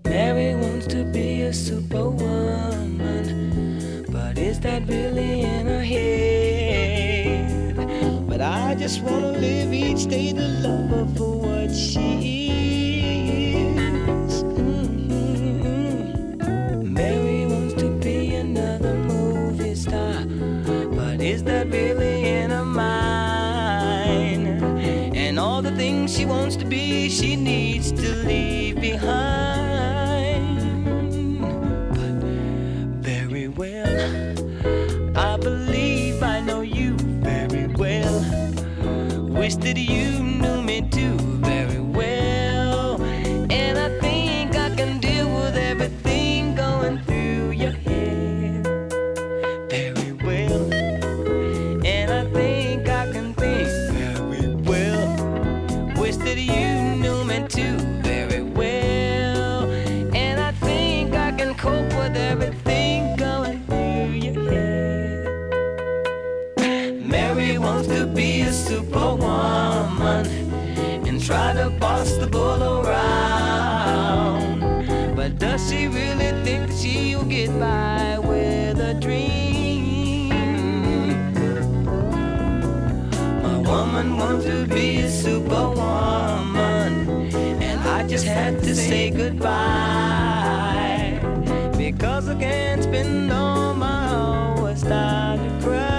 Mary wants to be a superwoman, but is that really in her head? But I just wanna live each day to love her for what she is. Mary wants to be another movie star, but is that really in her mind? And all the things she wants to be, she needs to leave behind. I believe I know you very well. Wish that you knew me too very well. And I think I can deal with everything going through your head very well. And I think I can think very well. Wish that you knew me too very well. And I think I can cope with everything going through your head. Mary wants to be a superwoman and try to boss the bull around. But does she really think that she'll get by with a dream? My woman wants to be a superwoman, and I just had to say goodbye, because I can't spend all my hours starting to cry.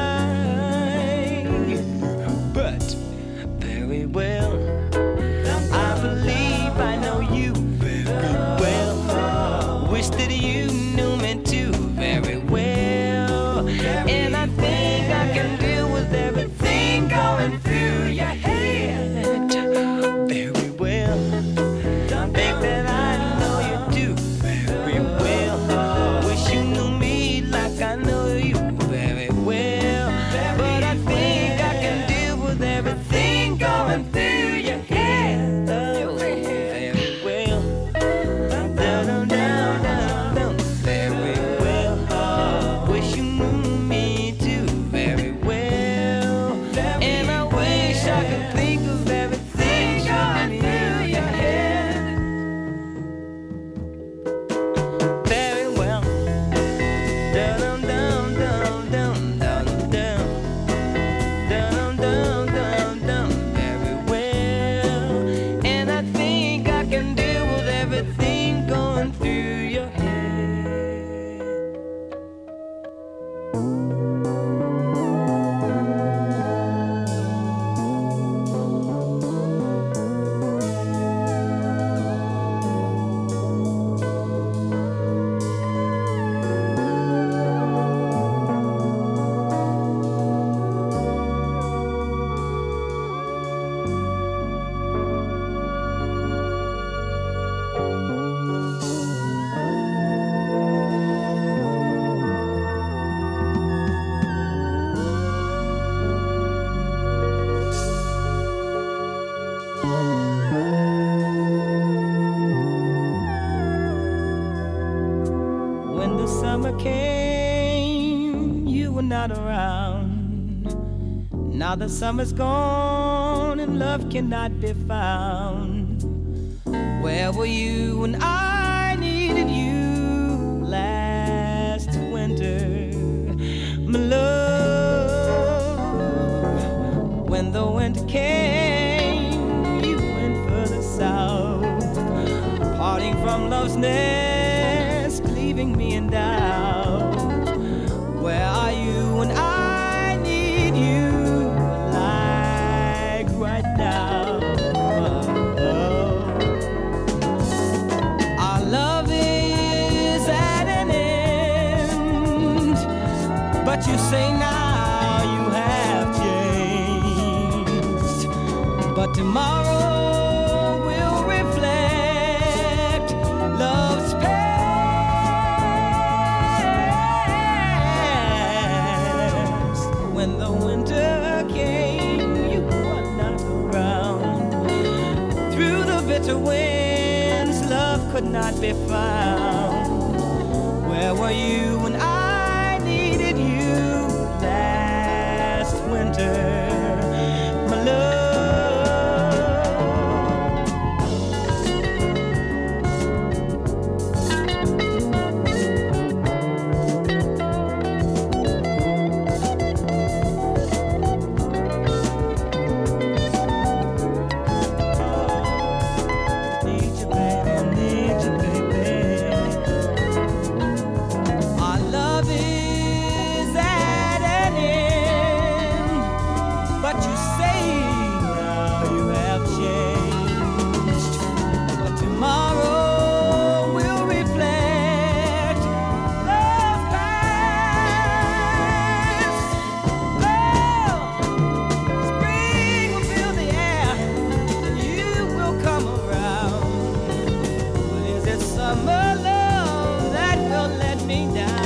But very well, I believe I know you very well. Wish that you knew me too very well. And I think I can deal with everything going through your head very well. Think that I know you do very well. Wish you knew me like I know you very well. But I think I can deal with everything going through your head very well. Down, down, down, down, very well. Wish you knew me too very well. And I wish I could think of everything going through your head very well. Down, down, down, down, down, down, down, down, down, down, very well. And I think I can deal with everything going through your head. When the summer came, you were not around. Now the summer's gone and love cannot be found. Where were you when I needed you last winter, my love? When the winter came, you went further south, parting from love's nest, leaving me in doubt. Where are you when I need you, like right now? Our love is at an end, but you say now you have changed. But tomorrow will reflect love's past. When the winter came, you were not around. Through the bitter winds, love could not be found. Where were you when I needed you last winter, my love? a love that will let me down.